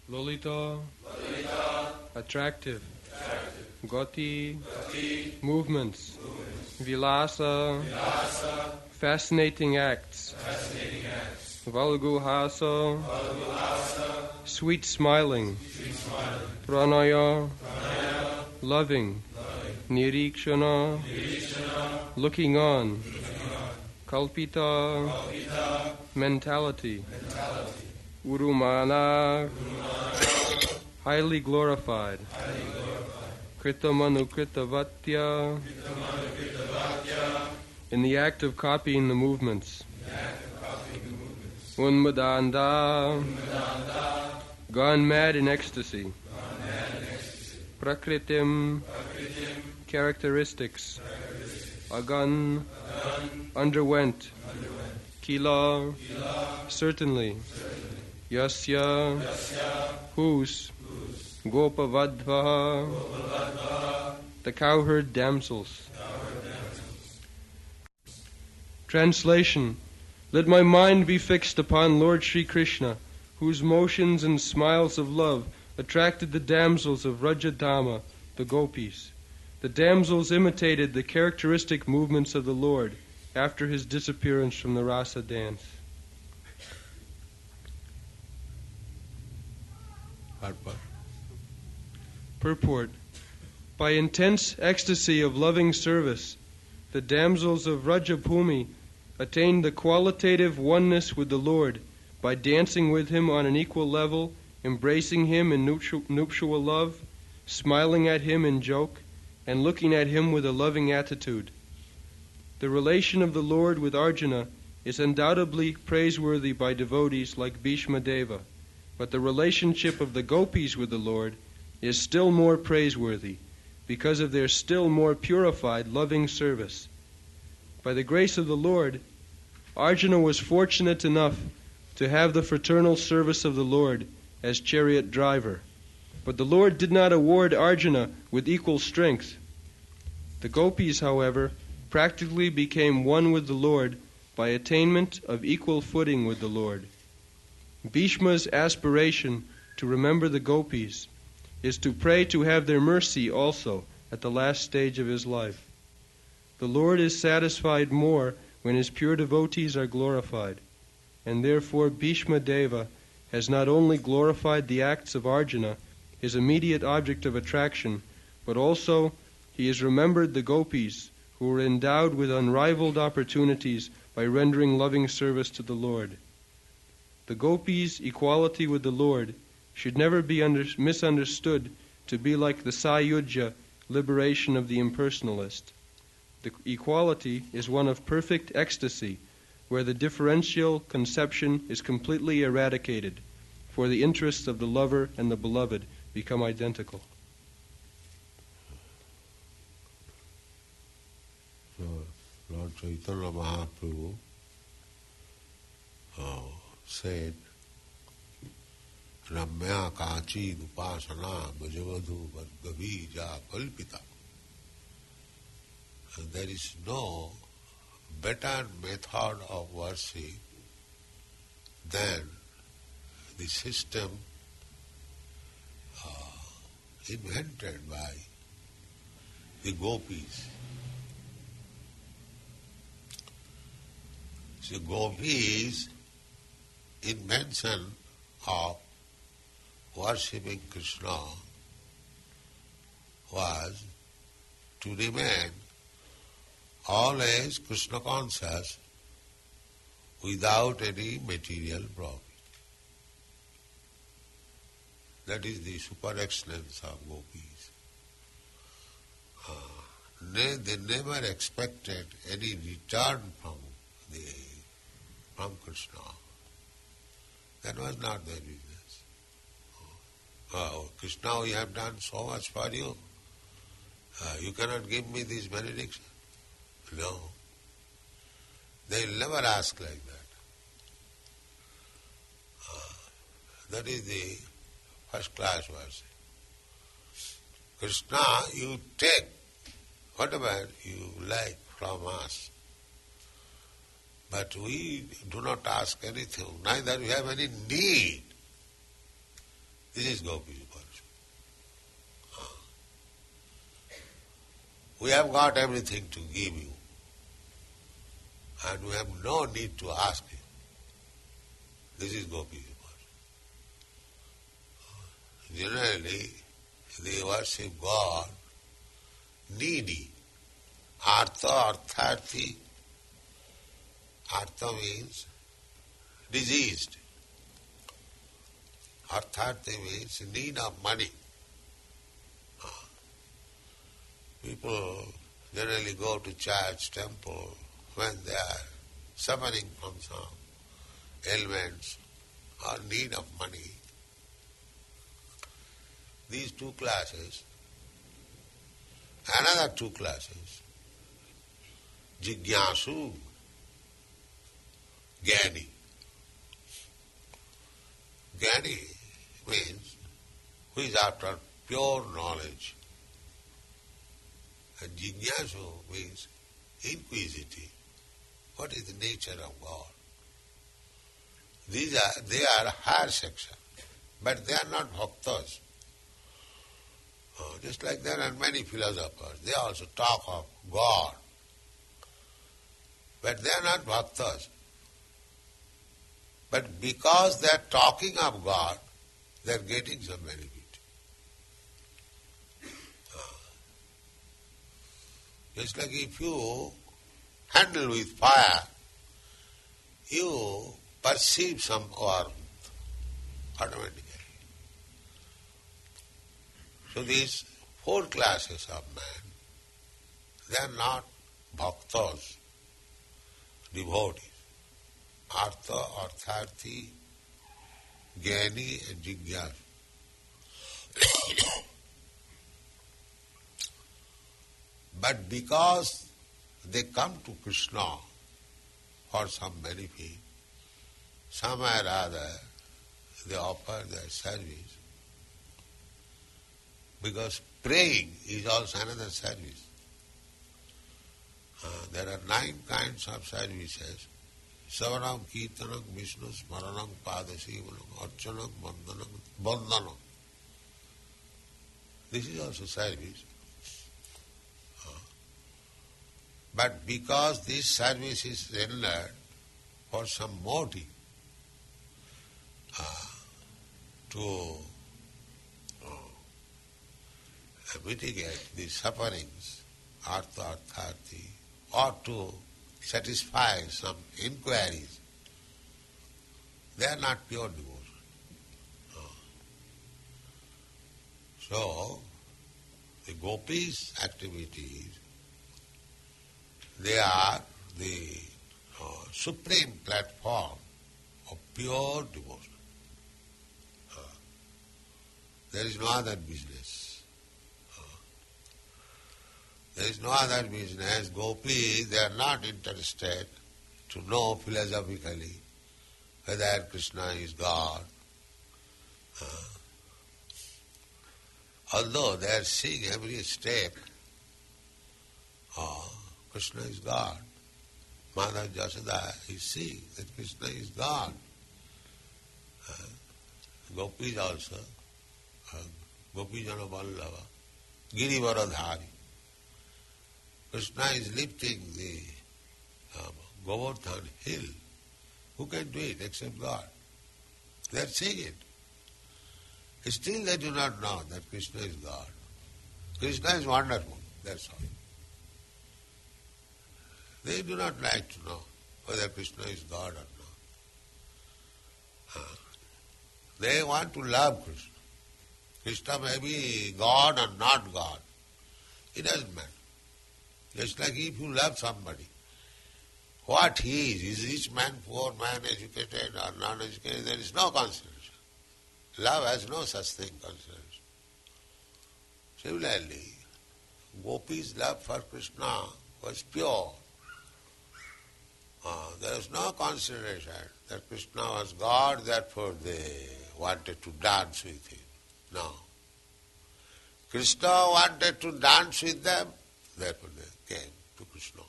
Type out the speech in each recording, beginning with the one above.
Lolita, attractive. Goti, movements. Vilasa, fascinating acts. Valguhasa, sweet smiling. Pranaya, loving. Nirikshana, looking on. Kalpita, mentality. Urumana, highly glorified. Kritamanukritavattya, in the act of copying the movements. Unmadanda, gone mad in ecstasy. Prakritim, characteristics. Agan, underwent. Kila, certainly. Yasya, whose. Gopavadvaha, the cowherd damsels. Translation. Let my mind be fixed upon Lord Sri Krishna, whose motions and smiles of love attracted the damsels of Rajadama, the gopis. The damsels imitated the characteristic movements of the Lord after his disappearance from the rasa dance. Purport. By intense ecstasy of loving service, the damsels of Rajabhumi attained the qualitative oneness with the Lord by dancing with him on an equal level, embracing him in nuptial love, smiling at him in joke, and looking at him with a loving attitude. The relation of the Lord with Arjuna is undoubtedly praiseworthy by devotees like Bhishma Deva, but the relationship of the gopis with the Lord is still more praiseworthy because of their still more purified loving service. By the grace of the Lord, Arjuna was fortunate enough to have the fraternal service of the Lord as chariot driver. But the Lord did not award Arjuna with equal strength. The gopis, however, practically became one with the Lord by attainment of equal footing with the Lord. Bhishma's aspiration to remember the gopis is to pray to have their mercy also at the last stage of his life. The Lord is satisfied more when his pure devotees are glorified, and therefore Bhishma Deva has not only glorified the acts of Arjuna, his immediate object of attraction, but also he has remembered the gopis who were endowed with unrivaled opportunities by rendering loving service to the Lord. The gopis' equality with the Lord should never be misunderstood to be like the Sayujya liberation of the impersonalist. The equality is one of perfect ecstasy, where the differential conception is completely eradicated, for the interests of the lover and the beloved become identical. So, Lord Chaitanya Mahaprabhu said, Ramya Kachi Upasana Bhajavadhu Gavija Kalpita. And there is no better method of worship than the system invented by the gopis. So gopis' invention of worshipping Krishna was to remain always Krishna conscious without any material profit. That is the super excellence of gopis. They never expected any return from Krishna. That was not their business. Krishna, we have done so much for you. You cannot give me this benediction. No. They will never ask like that. That is the first class worship. Krishna, you take whatever you like from us. But we do not ask anything, neither we have any need. This is Gopi worship. We have got everything to give you, and we have no need to ask you. This is Gopi worship. Generally, they worship God needy. Artha, artharthi. Artha means diseased. Artharthi means need of money. People generally go to church, temple, when they are suffering from some ailments or need of money. These two classes, another two classes, Jigyasu, Gyani. Gyani means who is after pure knowledge. And Jigyasu means inquisitive. What is the nature of God? They are higher section, but they are not bhaktas. Just like there are many philosophers, they also talk of God, but they are not bhaktas. But because they are talking of God, they are getting some benefit. Just like if you handle with fire, you perceive some warmth automatically. So these four classes of man, they are not bhaktas, devotees. Artha, artharthi, Gyani and Jigyasu. But because they come to Krishna for some benefit, somewhere or other they offer their service. Because praying is also another service. There are 9 kinds of services. Savanam, Kirtanam, Vishnu, Smaranam, Padasivanam, Archanam, Bandhanam. This is also service. But because this service is rendered for some motive, to mitigate the sufferings, artha, artharthi, or to satisfy some inquiries, they are not pure devotion. So, the gopis' activities, they are the supreme platform of pure devotion. There is no other business. There is no other business. Gopis, they are not interested to know philosophically whether Krishna is God. Although they are seeing every step, Krishna is God. Mother Jashoda is seeing that Krishna is God. Gopis also, Gopijana Vallabha, Girivaradhari. Krishna is lifting the Govardhan hill. Who can do it except God? They are seeing it. Still they do not know that Krishna is God. Krishna is wonderful, that's all. They do not like to know whether Krishna is God or not. They want to love Krishna. Krishna may be God or not God. It doesn't matter. Just like if you love somebody, what he is rich man, poor man, educated or non-educated, there is no consideration. Love has no such thing, consideration. Similarly, Gopi's love for Krishna was pure. There was no consideration that Krishna was God, therefore they wanted to dance with him. No. Krishna wanted to dance with them, therefore they came to Krishna.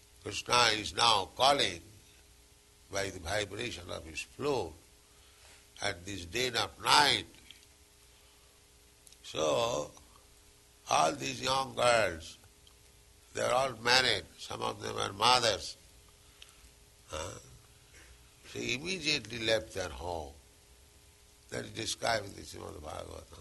Krishna is now calling by the vibration of his flute at this dead of night. So, all these young girls, they are all married, some of them are mothers. She immediately left their home. That is described in the Srimad Bhagavatam.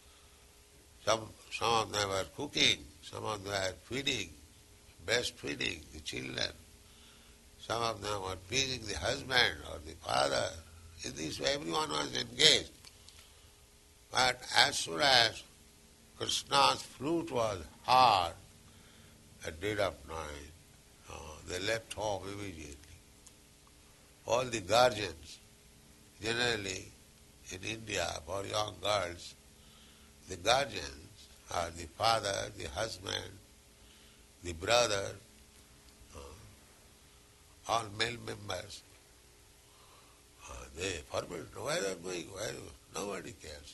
Some of them were cooking, some of them were feeding, breastfeeding the children. Some of them were pleasing the husband or the father. In this way everyone was engaged. But as soon as Krishna's flute was heard at dead of night, they left home immediately. All the guardians, generally in India for young girls, the guardians are the father, the husband, the brother, all male members. They forbid, where are going, where? Nobody cares.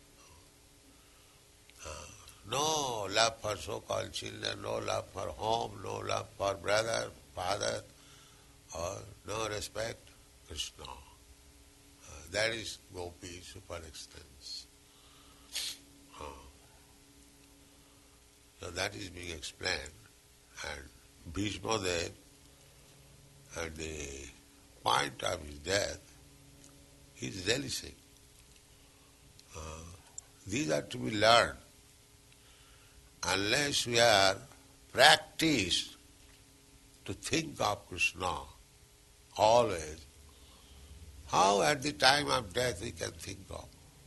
No love for so-called children, no love for home, no love for brother, father, or no respect, Krishna. That is Gopi super extents. So that is being explained. And Bhishma Dev, at the point of his death, he is relishing. These are to be learned. Unless we are practiced to think of Krishna always, how at the time of death we can think of?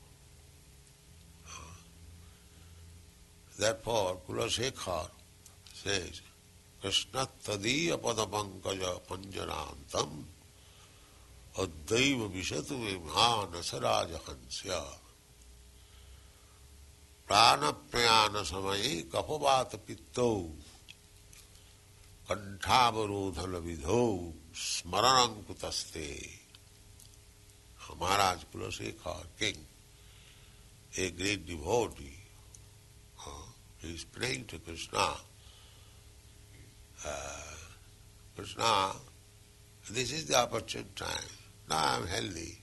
Therefore, Kulasekhar says, Krishna tadiya padapankaja panjanantam addaiva vishatu vimha nasaraja hansya prana prayana samaye kapavata pitto kanthavarudhala vidho smaranam kutaste. Maharaj Kulasekhar, king, a great devotee, he is praying to Krishna. Krishna, this is the opportune time. Now I am healthy.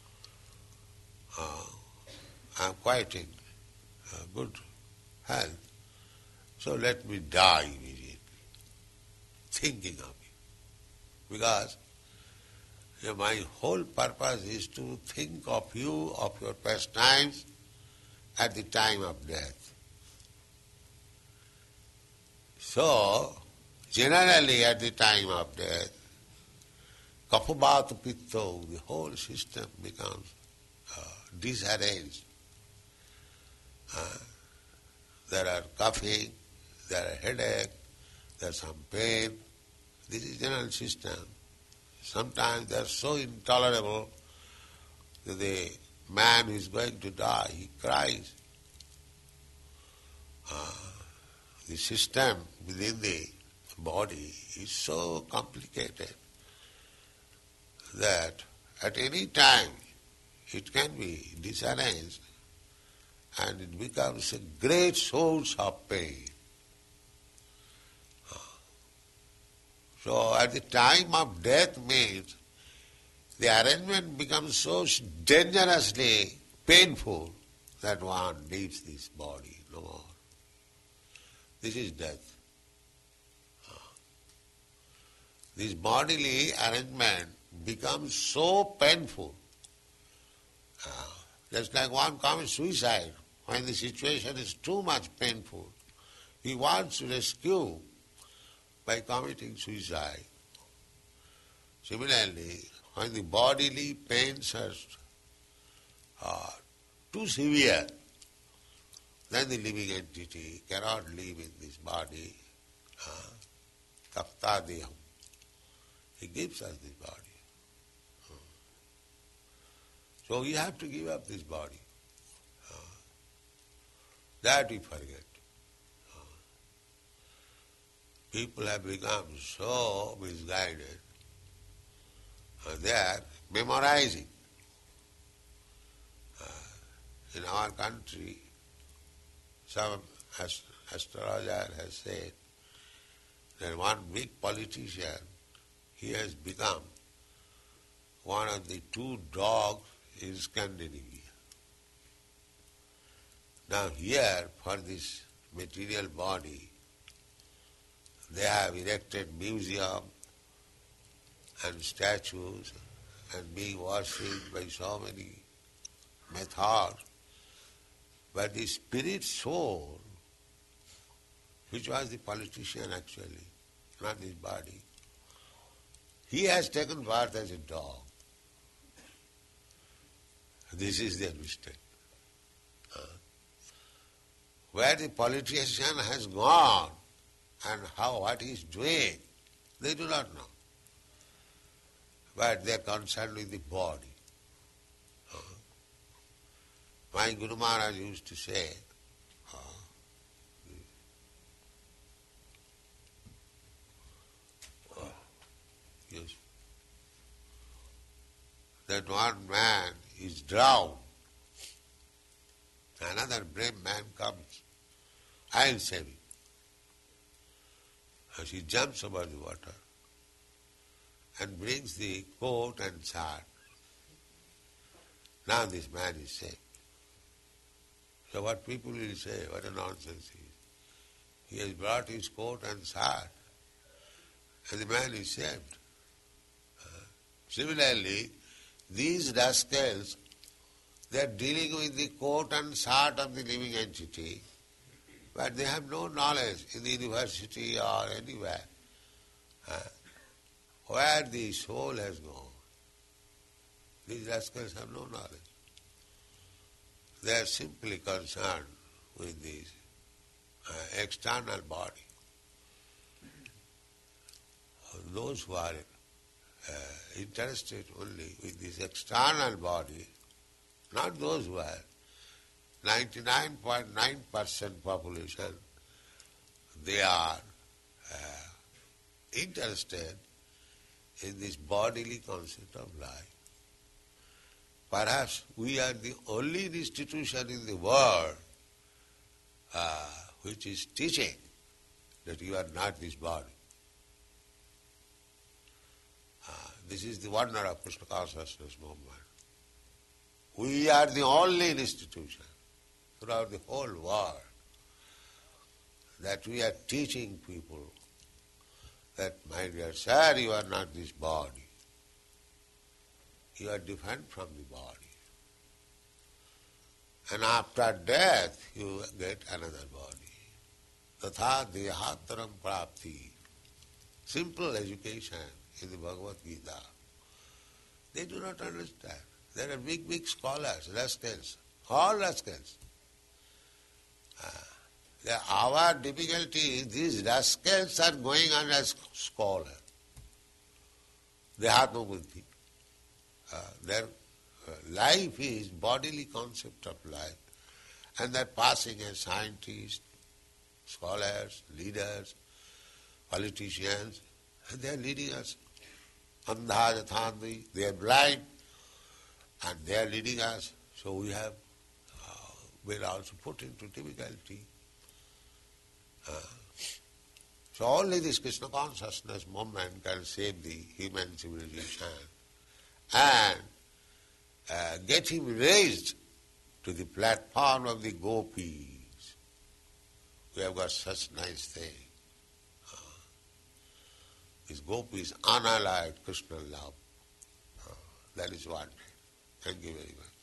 I am quite in good health. So let me die immediately, thinking of you. Because my whole purpose is to think of you, of your pastimes at the time of death. So, generally at the time of death, kapabhata pitto, the whole system becomes disarranged. There are coughing, there are headache, there is some pain. This is general system. Sometimes they are so intolerable that the man who is going to die, he cries. The system within the body is so complicated that at any time it can be disarranged and it becomes a great source of pain. So at the time of death means the arrangement becomes so dangerously painful that one leaves this body no more. This is death. This bodily arrangement becomes so painful. Just like one commits suicide when the situation is too much painful. He wants to rescue by committing suicide. Similarly, when the bodily pains are too severe, then the living entity cannot live in this body. Tapta deham. He gives us this body. So we have to give up this body. That we forget. People have become so misguided. They are memorizing. In our country, some astrologer has said that one big politician, he has become one of the two dogs in Scandinavia. Now here, for this material body, they have erected museum and statues and being worshipped by so many methods. But the spirit soul, which was the politician actually, not his body, he has taken birth as a dog. This is their mistake. Where the politician has gone and what he is doing, they do not know. But they are concerned with the body. My Guru Maharaj used to say, yes, that one man is drowned, another brave man comes, I'll save him. And she jumps over the water and brings the coat and shirt. Now this man is saved. So what people will say, what a nonsense he is. He has brought his coat and shirt, and the man is saved. Similarly, these rascals, they are dealing with the coat and shirt of the living entity, but they have no knowledge in the university or anywhere where the soul has gone. These rascals have no knowledge. They are simply concerned with this external body. Those who are interested only with this external body, not those who are 99.9% population, they are interested in this bodily concept of life. Perhaps we are the only institution in the world which is teaching that you are not this body. This is the wonder of Krishna consciousness movement. We are the only institution throughout the whole world that we are teaching people that, my dear sir, you are not this body. You are different from the body. And after death, you get another body. Tatha dehataram prapti. Simple education in the Bhagavad Gita. They do not understand. There are big scholars, rascals, all rascals. Our difficulty is these rascals are going on as scholars. They have no buddhi. Their life is bodily concept of life, and they're passing as scientists, scholars, leaders, politicians, and they're leading us. Andha jathandi, they are blind, and they are leading us. So we have been also put into difficulty. So only this Krishna consciousness movement can save the human civilization and get him raised to the platform of the gopis. We have got such nice thing. These gopis, unallied Krishna love. That is what. Thank you very much.